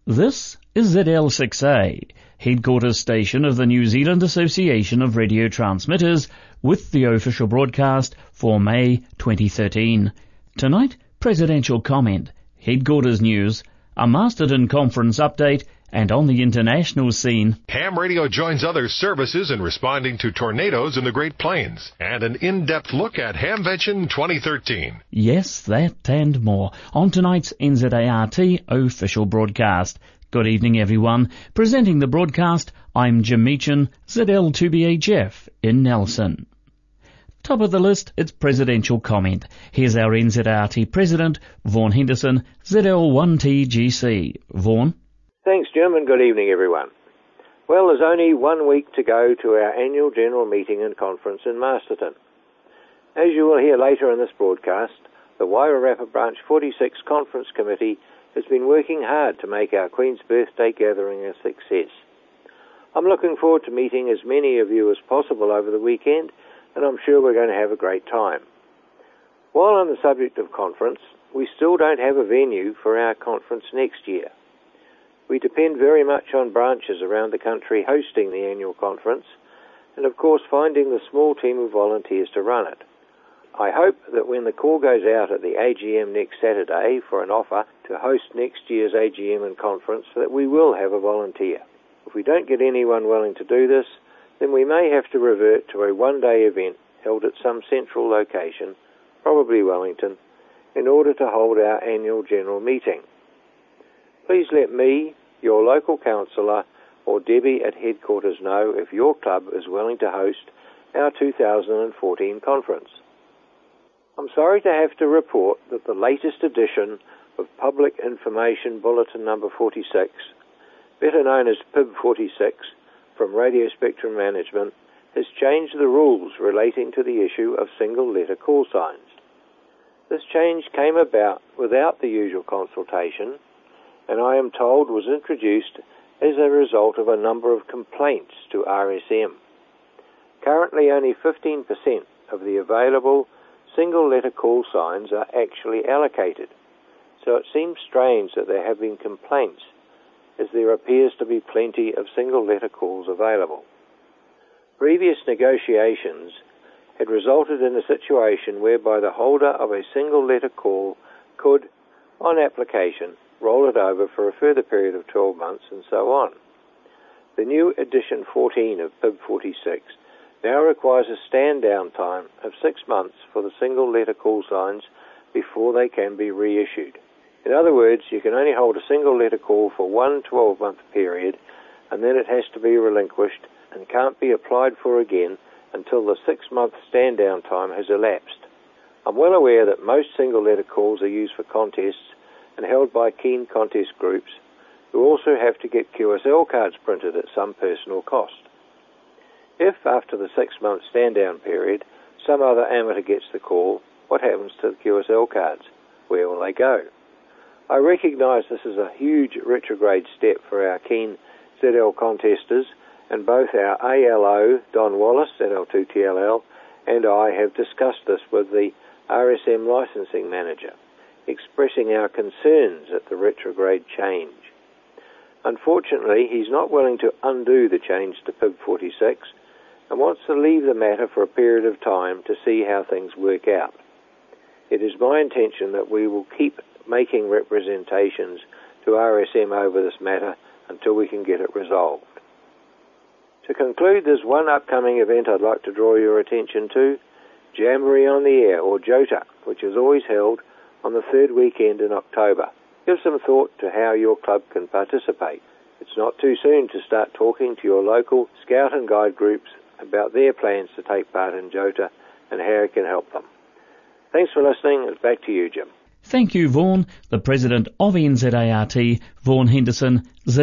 This is ZL6A, headquarters station of the New Zealand Association of Radio Transmitters, with the official broadcast for May 2013. Tonight, presidential comment, headquarters news, a Masterton conference update, and on the international scene, Ham Radio joins other services in responding to tornadoes in the Great Plains, and an in-depth look at Hamvention 2013. Yes, that and more on tonight's NZART official broadcast. Good evening, everyone. Presenting the broadcast, I'm Jim Meechan, ZL2BHF in Nelson. Top of the list, it's presidential comment. Here's our NZART President, Vaughan Henderson, ZL1TGC. Vaughan? Thanks, Jim, and good evening, everyone. Well, there's only 1 week to go to our annual general meeting and conference in Masterton. As you will hear later in this broadcast, the Wairarapa Branch 46 Conference Committee has been working hard to make our Queen's Birthday gathering a success. I'm looking forward to meeting as many of you as possible over the weekend, and I'm sure we're going to have a great time. While on the subject of conference, we still don't have a venue for our conference next year. We depend very much on branches around the country hosting the annual conference, and of course finding the small team of volunteers to run it. I hope that when the call goes out at the AGM next Saturday for an offer to host next year's AGM and conference, that we will have a volunteer. If we don't get anyone willing to do this, then we may have to revert to a one-day event held at some central location, probably Wellington, in order to hold our annual general meeting. Please let me, your local councillor, or Debbie at headquarters know if your club is willing to host our 2014 conference. I'm sorry to have to report that the latest edition of Public Information Bulletin number 46, better known as PIB 46, from Radio Spectrum Management, has changed the rules relating to the issue of single-letter call signs. This change came about without the usual consultation, and I am told was introduced as a result of a number of complaints to RSM. Currently, only 15% of the available single-letter call signs are actually allocated, so it seems strange that there have been complaints, as there appears to be plenty of single-letter calls available. Previous negotiations had resulted in a situation whereby the holder of a single-letter call could, on application, roll it over for a further period of 12 months and so on. The new edition 14 of PIB 46 now requires a stand-down time of 6 months for the single-letter call signs before they can be reissued. In other words, you can only hold a single-letter call for one 12-month period, and then it has to be relinquished and can't be applied for again until the 6-month stand-down time has elapsed. I'm well aware that most single-letter calls are used for contests and held by keen contest groups, who also have to get QSL cards printed at some personal cost. If, after the 6-month stand-down period, some other amateur gets the call, what happens to the QSL cards? Where will they go? I recognise this is a huge retrograde step for our keen ZL contesters, and both our ALO, Don Wallace, ZL2TLL, and I have discussed this with the RSM licensing manager, expressing our concerns at the retrograde change. Unfortunately, he's not willing to undo the change to PIB 46 and wants to leave the matter for a period of time to see how things work out. It is my intention that we will keep making representations to RSM over this matter until we can get it resolved. To conclude, there's one upcoming event I'd like to draw your attention to, Jamboree on the Air, or JOTA, which is always held on the third weekend in October. Give some thought to how your club can participate. It's not too soon to start talking to your local scout and guide groups about their plans to take part in JOTA and how it can help them. Thanks for listening, and back to you, Jim. Thank you, Vaughan. The President of NZART, Vaughan Henderson,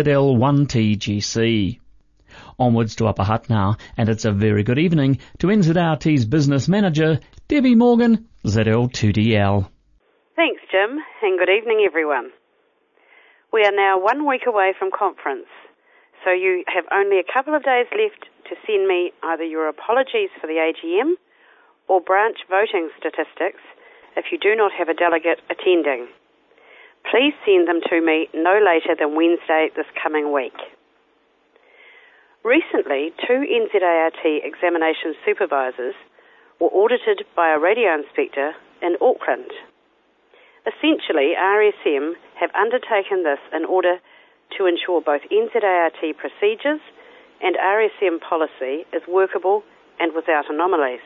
ZL1TGC. Onwards to Upper Hutt now, and it's a very good evening to NZART's Business Manager, Debbie Morgan, ZL2DL. Thanks, Jim, and good evening, everyone. We are now 1 week away from conference, so you have only a couple of days left to send me either your apologies for the AGM or branch voting statistics if you do not have a delegate attending. Please send them to me no later than Wednesday this coming week. Recently, 2 NZART examination supervisors were audited by a radio inspector in Auckland. Essentially, RSM have undertaken this in order to ensure both NZART procedures and RSM policy is workable and without anomalies.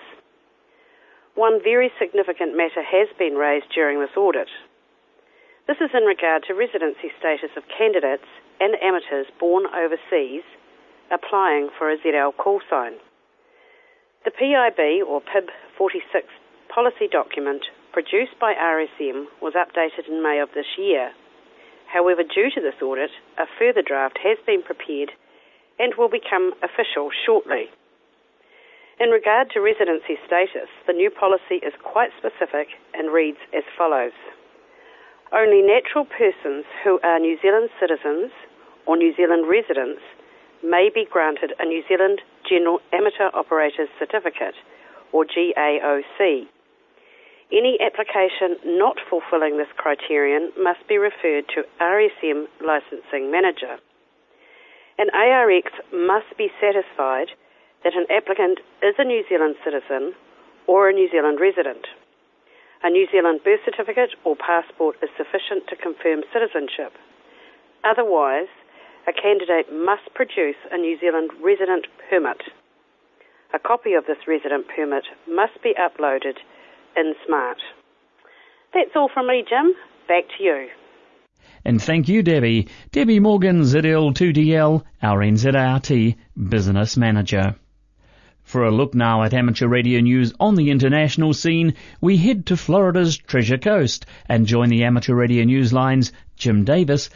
One very significant matter has been raised during this audit. This is in regard to residency status of candidates and amateurs born overseas applying for a ZL call sign. The PIB, or PIB 46 policy document produced by RSM was updated in May of this year. However, due to this audit, a further draft has been prepared and will become official shortly. In regard to residency status, the new policy is quite specific and reads as follows. Only natural persons who are New Zealand citizens or New Zealand residents may be granted a New Zealand General Amateur Operators Certificate, or GAOC. Any application not fulfilling this criterion must be referred to RSM Licensing Manager. An ARX must be satisfied that an applicant is a New Zealand citizen or a New Zealand resident. A New Zealand birth certificate or passport is sufficient to confirm citizenship. Otherwise, a candidate must produce a New Zealand resident permit. A copy of this resident permit must be uploaded in Smart. That's all from me, Jim. Back to you. And thank you, Debbie. Debbie Morgan, ZL2DL, our NZART Business Manager. For a look now at amateur radio news on the international scene, we head to Florida's Treasure Coast and join the amateur radio news line's Jim Davis,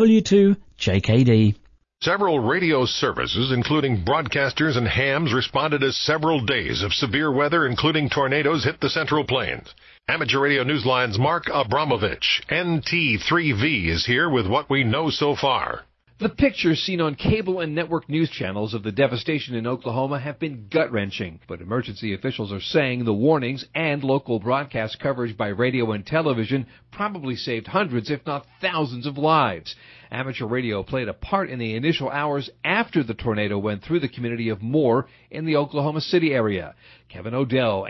W2JKD. Several radio services, including broadcasters and hams, responded as several days of severe weather, including tornadoes, hit the Central Plains. Amateur Radio Newsline's Mark Abramovich, NT3V, is here with what we know so far. The pictures seen on cable and network news channels of the devastation in Oklahoma have been gut-wrenching, but emergency officials are saying the warnings and local broadcast coverage by radio and television probably saved hundreds, if not thousands, of lives. Amateur radio played a part in the initial hours after the tornado went through the community of Moore in the Oklahoma City area. Kevin Odell,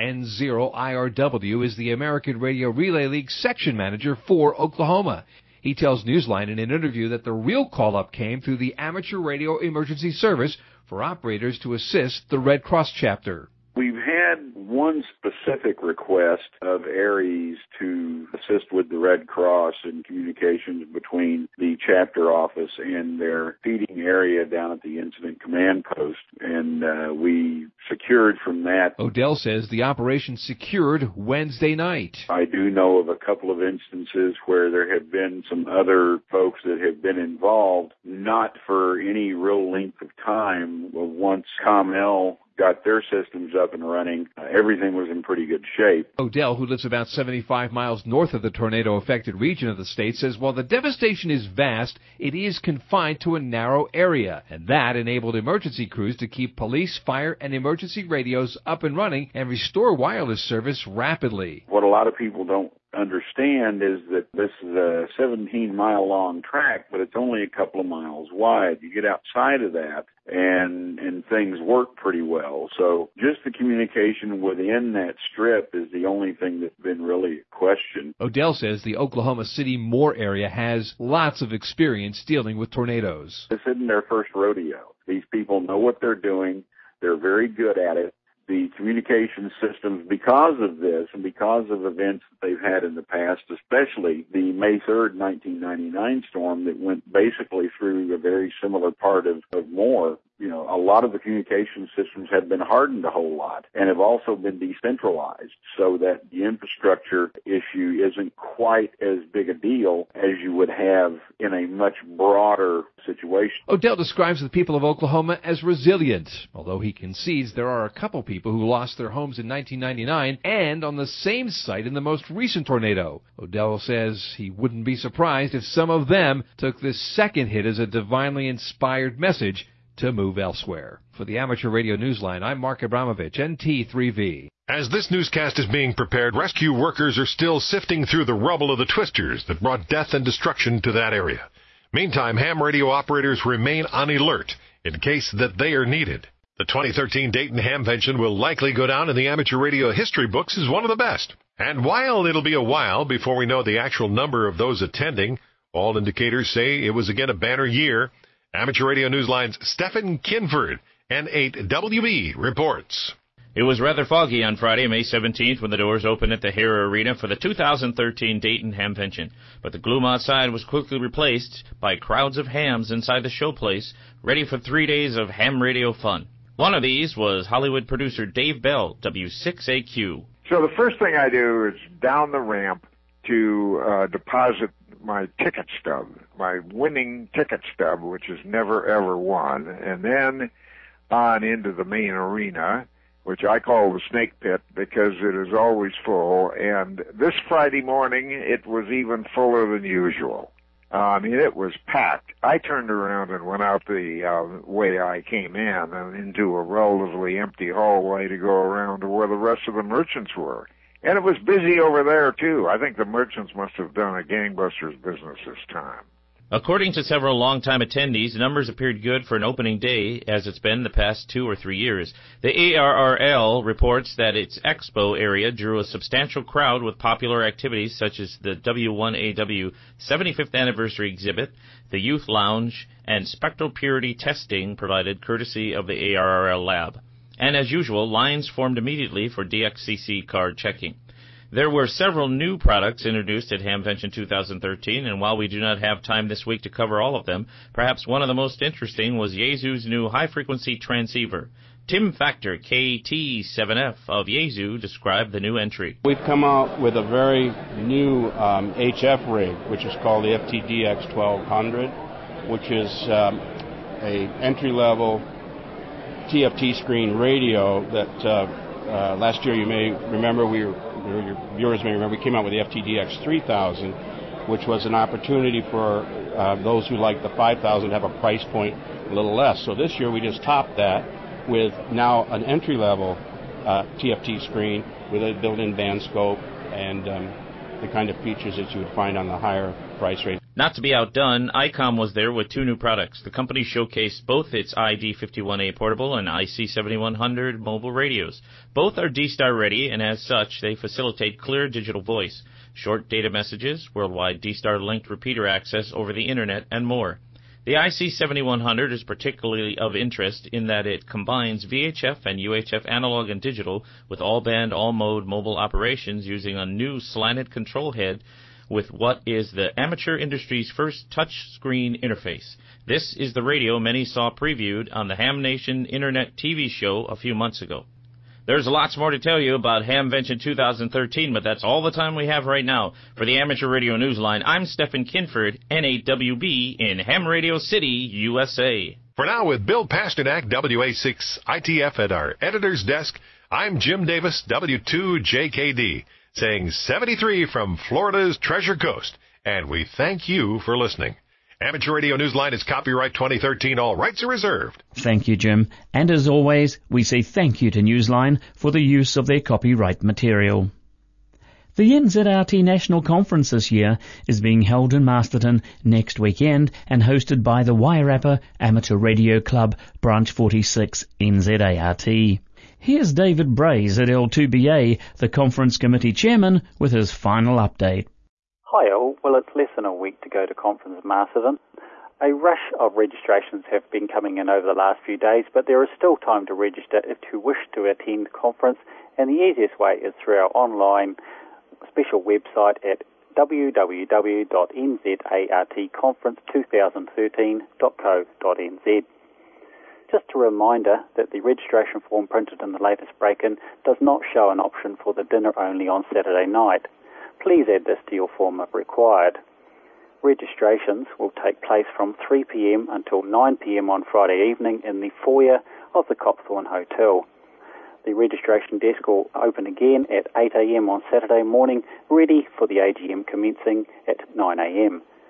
N0IRW, is the American Radio Relay League section manager for Oklahoma. He tells Newsline in an interview that the real call-up came through the Amateur Radio Emergency Service for operators to assist the Red Cross chapter. We've had one specific request of ARES to assist with the Red Cross in communications between the chapter office and their feeding area down at the Incident Command Post, and we secured from that. Odell says the operation secured Wednesday night. I do know of a couple of instances where there have been some other folks that have been involved, not for any real length of time. Once ComL got their systems up and running, everything was in pretty good shape. Odell, who lives about 75 miles north of the tornado-affected region of the state, says while the devastation is vast, it is confined to a narrow area, and that enabled emergency crews to keep police, fire, and emergency radios up and running and restore wireless service rapidly. What a lot of people don't understand is that this is a 17-mile-long track, but it's only a couple of miles wide. You get outside of that, and things work pretty well. So just the communication within that strip is the only thing that's been really questioned. Odell says the Oklahoma City Moore area has lots of experience dealing with tornadoes. This isn't their first rodeo. These people know what they're doing. They're very good at it. The communication systems, because of this and because of events that they've had in the past, especially the May 3rd, 1999 storm that went basically through a very similar part of Moore, a lot of the communication systems have been hardened a whole lot and have also been decentralized so that the infrastructure issue isn't quite as big a deal as you would have in a much broader situation. Odell describes the people of Oklahoma as resilient, although he concedes there are a couple people who lost their homes in 1999 and on the same site in the most recent tornado. Odell says he wouldn't be surprised if some of them took this second hit as a divinely inspired message to move elsewhere. For the Amateur Radio Newsline, I'm Mark Abramovich, NT3V. As this newscast is being prepared, rescue workers are still sifting through the rubble of the twisters that brought death and destruction to that area. Meantime, ham radio operators remain on alert in case that they are needed. The 2013 Dayton Hamvention will likely go down in the amateur radio history books as one of the best. And while it'll be a while before we know the actual number of those attending, all indicators say it was again a banner year. Amateur Radio Newsline's Stephen Kinford, N8WB, reports. It was rather foggy on Friday, May 17th, when the doors opened at the Hera Arena for the 2013 Dayton Hamvention. But the gloom outside was quickly replaced by crowds of hams inside the showplace, ready for 3 days of ham radio fun. One of these was Hollywood producer Dave Bell, W6AQ. So the first thing I do is down the ramp to deposit my ticket stub, my winning ticket stub, which is never ever won, and then on into the main arena, which I call the snake pit because it is always full. And this Friday morning, it was even fuller than usual. It was packed. I turned around and went out the way I came in and into a relatively empty hallway to go around to where the rest of the merchants were. And it was busy over there, too. I think the merchants must have done a gangbusters business this time. According to several longtime attendees, numbers appeared good for an opening day, as it's been the past 2 or 3 years. The ARRL reports that its expo area drew a substantial crowd with popular activities such as the W1AW 75th Anniversary Exhibit, the Youth Lounge, and spectral purity testing provided courtesy of the ARRL lab. And as usual, lines formed immediately for DXCC card checking. There were several new products introduced at Hamvention 2013, and while we do not have time this week to cover all of them, perhaps one of the most interesting was Yaesu's new high-frequency transceiver. Tim Factor, KT7F of Yaesu, described the new entry. We've come out with a very new HF rig, which is called the FTDX 1200, which is a entry-level TFT screen radio that last year you may remember, your viewers may remember, we came out with the FTDX 3000, which was an opportunity for those who like the 5000 to have a price point a little less. So this year we just topped that with now an entry-level TFT screen with a built-in band scope and the kind of features that you would find on the higher price range. Not to be outdone, ICOM was there with 2 new products. The company showcased both its ID51A portable and IC7100 mobile radios. Both are D-Star ready, and as such, they facilitate clear digital voice, short data messages, worldwide D-Star linked repeater access over the internet, and more. The IC7100 is particularly of interest in that it combines VHF and UHF analog and digital with all-band, all-mode mobile operations using a new slanted control head with what is the amateur industry's first touch-screen interface. This is the radio many saw previewed on the Ham Nation Internet TV show a few months ago. There's lots more to tell you about Hamvention 2013, but that's all the time we have right now. For the Amateur Radio Newsline, I'm Stephen Kinford, N8WB, in Ham Radio City, USA. For now, with Bill Pasternak, WA6 ITF at our editor's desk, I'm Jim Davis, W2JKD. Saying 73 from Florida's Treasure Coast, and we thank you for listening. Amateur Radio Newsline is copyright 2013. All rights are reserved. Thank you, Jim. And as always, we say thank you to Newsline for the use of their copyright material. The NZRT National Conference this year is being held in Masterton next weekend and hosted by the Wairarapa Amateur Radio Club, Branch 46, NZART. Here's David Brays at L2BA, the conference committee chairman, with his final update. Hi all. Well, it's less than a week to go to Conference Masterton. A rush of registrations have been coming in over the last few days, but there is still time to register if you wish to attend the conference, and the easiest way is through our online special website at www.nzartconference2013.co.nz. Just a reminder that the registration form printed in the latest break-in does not show an option for the dinner only on Saturday night. Please add this to your form if required. Registrations will take place from 3 p.m. until 9 p.m. on Friday evening in the foyer of the Copthorne Hotel. The registration desk will open again at 8 a.m. on Saturday morning, ready for the AGM commencing at 9 a.m.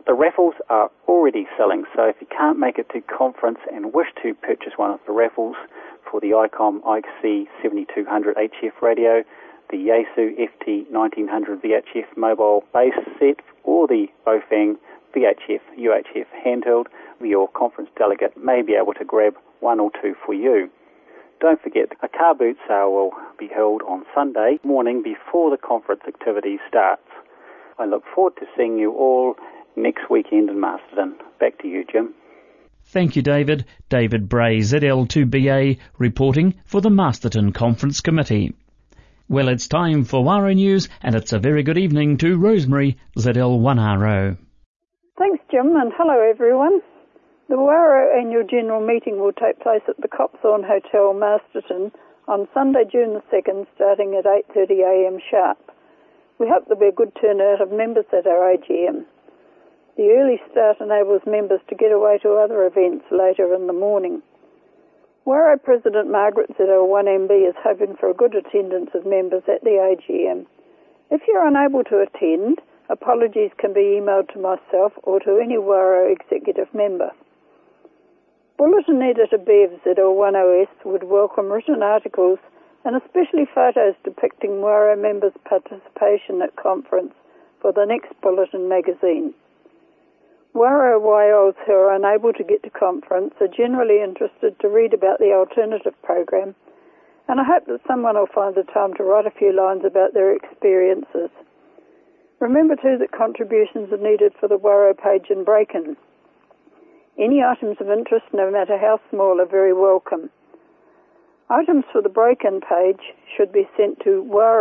The raffles are already selling, so if you can't make it to conference and wish to purchase one of the raffles for the ICOM IC7200 HF radio, the Yaesu FT1900 VHF mobile base set, or the Bofang VHF UHF handheld, your conference delegate may be able to grab one or two for you. Don't forget, a car boot sale will be held on Sunday morning before the conference activity starts. I look forward to seeing you all next weekend in Masterton. Back to you, Jim. Thank you, David. David Bray, ZL2BA, reporting for the Masterton Conference Committee. Well, it's time for Waro News, and it's a very good evening to Rosemary, ZL1RO. Thanks, Jim, and hello, everyone. The Waro Annual General Meeting will take place at the Copthorne Hotel, Masterton, on Sunday, June the 2nd, starting at 8:30am sharp. We hope there'll be a good turnout of members at our AGM. The early start enables members to get away to other events later in the morning. Waro President Margaret ZL1MB is hoping for a good attendance of members at the AGM. If you're unable to attend, apologies can be emailed to myself or to any Waro executive member. Bulletin Editor Bev ZL1OS would welcome written articles and especially photos depicting Waro members' participation at conference for the next Bulletin magazine. Waro YOs who are unable to get to conference are generally interested to read about the alternative program, and I hope that someone will find the time to write a few lines about their experiences. Remember too that contributions are needed for the Waro page and break-in. Any items of interest, no matter how small, are very welcome. Items for the break-in page should be sent to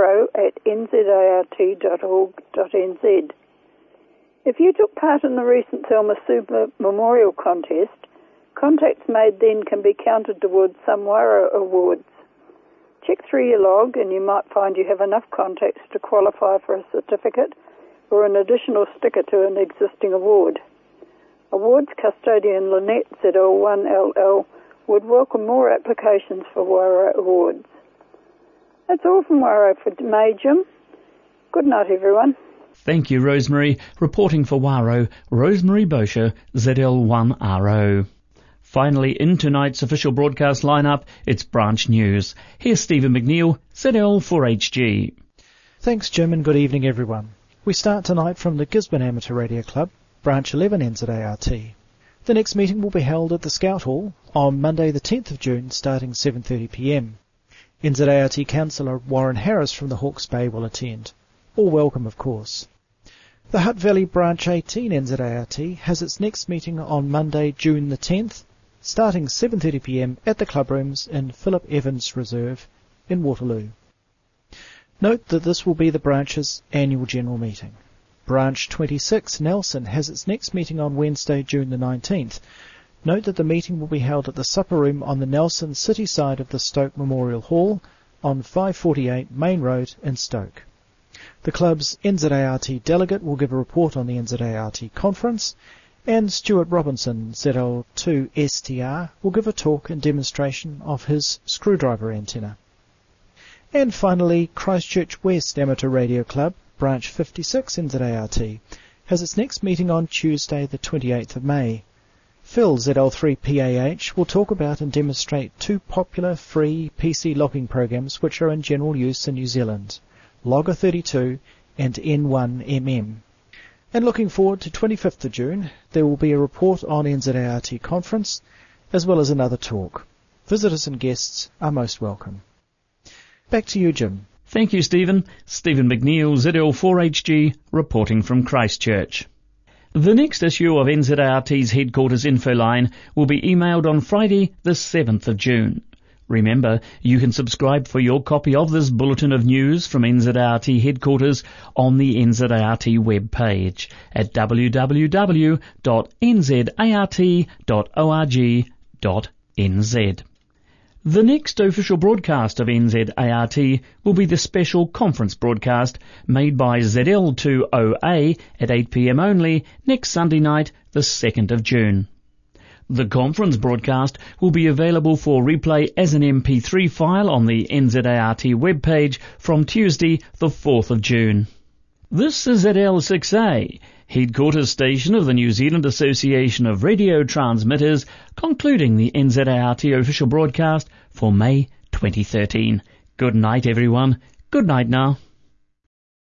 waro@nzart.org.nz. If you took part in the recent Thelma Super Memorial Contest, contacts made then can be counted towards some Waro awards. Check through your log and you might find you have enough contacts to qualify for a certificate or an additional sticker to an existing award. Awards custodian Lynette ZL1LL would welcome more applications for Waro awards. That's all from Waro for May, Jim. Good night, everyone. Thank you, Rosemary. Reporting for Waro, Rosemary Bosher, ZL1RO. Finally, in tonight's official broadcast lineup, it's Branch News. Here's Stephen McNeil, ZL4HG. Thanks, Jim, and good evening, everyone. We start tonight from the Gisborne Amateur Radio Club, Branch 11 NZART. The next meeting will be held at the Scout Hall on Monday the 10th of June, starting 7:30pm. NZART Councillor Warren Harris from the Hawke's Bay will attend. All welcome, of course. The Hutt Valley Branch 18 NZART has its next meeting on Monday, June the 10th, starting 7:30pm at the club rooms in Philip Evans Reserve in Waterloo. Note that this will be the branch's annual general meeting. Branch 26 Nelson has its next meeting on Wednesday, June the 19th. Note that the meeting will be held at the supper room on the Nelson city side of the Stoke Memorial Hall on 548 Main Road in Stoke. The club's NZART delegate will give a report on the NZART conference, and Stuart Robinson, ZL2STR, will give a talk and demonstration of his screwdriver antenna. And finally, Christchurch West Amateur Radio Club, Branch 56 NZART, has its next meeting on Tuesday the 28th of May. Phil, ZL3PAH, will talk about and demonstrate two popular free PC logging programs which are in general use in New Zealand, Logger 32 and N1MM. And looking forward to 25th of June, there will be a report on NZART conference, as well as another talk. Visitors and guests are most welcome. Back to you, Jim. Thank you, Stephen. Stephen McNeil, ZL4HG, reporting from Christchurch. The next issue of NZART's headquarters info line will be emailed on Friday, the 7th of June. Remember, you can subscribe for your copy of this bulletin of news from NZART headquarters on the NZART webpage at www.nzart.org.nz. The next official broadcast of NZART will be the special conference broadcast made by ZL2OA at 8pm only next Sunday night, the 2nd of June. The conference broadcast will be available for replay as an MP3 file on the NZART webpage from Tuesday, the 4th of June. This is ZL6A, headquarters station of the New Zealand Association of Radio Transmitters, concluding the NZART official broadcast for May 2013. Good night, everyone. Good night now.